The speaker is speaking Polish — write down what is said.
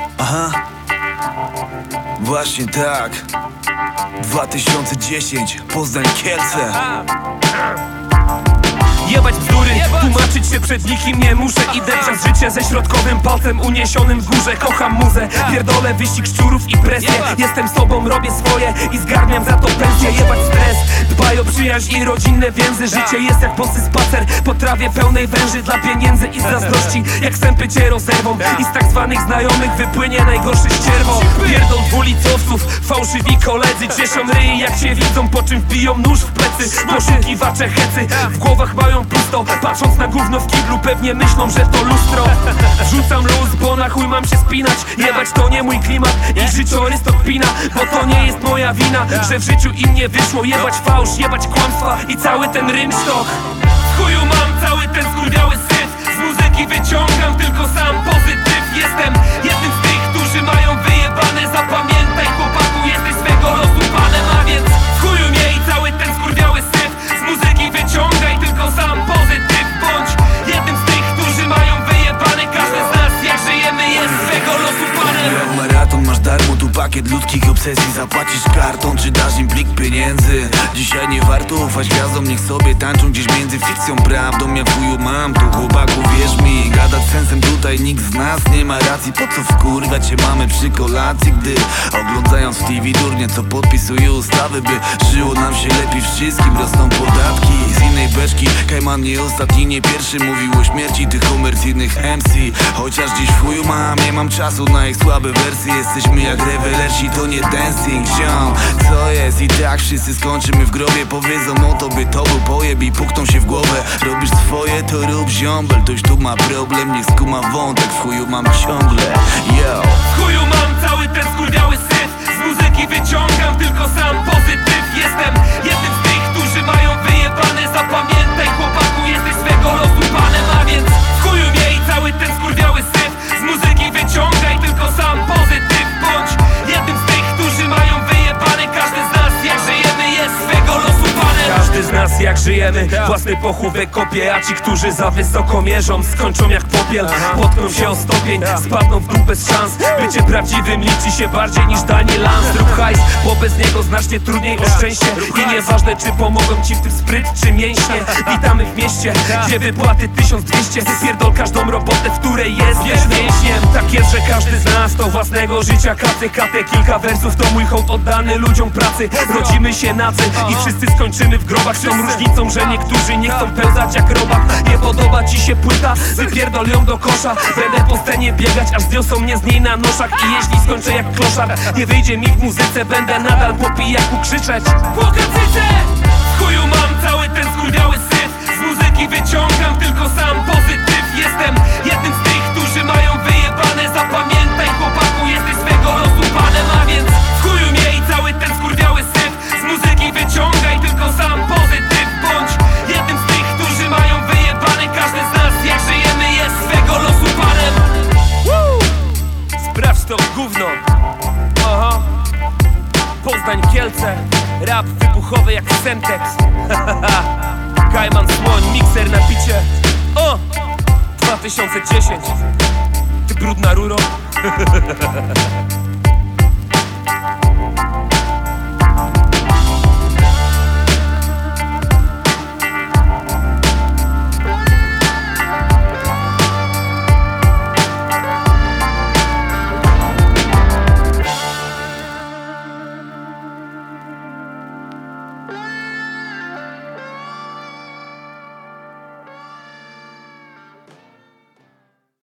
Aha, właśnie tak. 2010, Poznań, Kielce. Jebać bzdury, tłumaczyć się przed nikim nie muszę. Idę przez życie ze środkowym palcem uniesionym w górze. Kocham muzę, pierdolę wyścig szczurów i presję. Jestem sobą, robię swoje i zgarniam za to pensję. Jebać stres, dbaj o przyjaźń i rodzinne więzy. Życie jest jak bosy spacer po trawie pełnej węży. Dla pieniędzy i zazdrości jak sępy cię rozerwą. I z tak zwanych znajomych wypłynie najgorsze ścierwo. Pierdol dwulicowców, fałszywi koledzy cieszą ryj jak się widzą, po czym wbiją nóż w plecy. Poszukiwacze hecy w głowach mają pusto, patrząc na gówno w kiblu pewnie myślą, że to lustro. Wrzucam luz, bo na chuj mam się spinać. Jebać to nie mój klimat i życiorys to kpina. Bo to nie jest moja wina, że w życiu im nie wyszło. Jebać fałsz, jebać kłamstwa i cały ten rynsztok. W chuju mam cały ten skurwiały syf. Z muzyki wyciągam tylko sam pozytyw. Jestem jednym z tych, którzy mają wyjebane. Zapamiętaj chłopaku, jesteś swego losu panem. A więc w chuju miej cały ten skurwiały syf. Z muzyki wyciągaj tylko sam pozytyw. Bądź jednym z tych, którzy mają wyjebane. Każdy z nas jak żyjemy jest swego losu panem. Jak maraton masz darmo, tu pakiet ludzkich obsesji. Zapłacisz kartą, czy dasz im plik pieniędzy. Dzisiaj nie warto ufać gwiazdom, niech sobie tańczą gdzieś między fikcją, prawdą. Ja w chuju mam tu chłopaku, wierz mi. Gadać sensem tutaj nikt z nas nie ma racji. Po co wkurwać się mamy przy kolacji, gdy oglądając w TV durnie, co podpisują ustawy, by żyło nam się lepiej. Wszystkim rosną podatki z innej beczki. Kajman nie ostatni, nie pierwszy mówił o śmierci tych komercyjnych MC. Chociaż dziś w chuju mam, nie mam czasu na ich słabe wersje. Jesteśmy jak rewelersi, to nie dancing, ziom. Co jest? I tak wszyscy skończymy w grobie. Powiedzą o tobie, to był pojeb i pukną się w głowę. Robisz swoje, to rób ziombel. Ktoś tu ma problem, niech skuma wątek. W chuju mam ciągle, yo. W chuju mam cały ten skurwiały syf. Z muzyki wyciągam tylko sam pozytyw. Jestem jednym z tych, którzy mają wyjebane. Zapamiętaj chłopaku, jesteś swego losu panem. A więc w chuju miej cały ten skurwiały syf. Z muzyki wyciągaj tylko sam pozytyw. Bądź jednym z tych, którzy mają wyjebane. Każdy z nas jak żyjemy jest swego losu panem. Każdy z nas jak żyjemy własny pochówek kopie. A ci, którzy za wysoko mierzą, skończą jak popiel. Potkną się o stopień, spadną w dół bez szans. Bycie prawdziwym liczy się bardziej niż danie lans. Zrób hajs, bo bez niego znacznie trudniej o szczęście. I nieważne czy pomogą ci w tym spryt czy mięśnie. Witamy w mieście, gdzie wypłaty 1200. Wypierdol każdą robotę, w której jesteś więźniem. Tak jest, że każdy z nas do własnego życia katę. Kilka wersów to mój hołd oddany ludziom pracy. Rodzimy się nadzy i wszyscy skończymy w grobach. Z tą różnicą, że niektórzy nie chcą pełzać jak robak. Nie podoba ci się płyta? Wypierdol ją do kosza. Będę po scenie biegać, aż zniosą mnie z niej na noszach. I jeśli skończę jak kloszar, nie wyjdzie mi w muzyce, będę nadal po pijaku krzyczeć Płokacyce! W chuju mam cały ten skurwiały syf. Z muzyki wyciągam tylko sam pozytyw. Jestem jednym z tych, którzy mają wyjebane. Zapamiętaj chłopaku, jesteś swego losu panem. A więc w chuju miej cały ten skurwiały syf. Z muzyki wyciągaj tylko sam pozytyw. Bądź jednym z tych, którzy mają wyjebane. Każdy z nas jak żyjemy jest swego losu panem. Sprawdź to gówno. Aha. Poznań, Kielce. Rap wybuchowy jak Semtex. Kajman, Słoń, mikser na picie. O! 2010. Ty brudna ruro.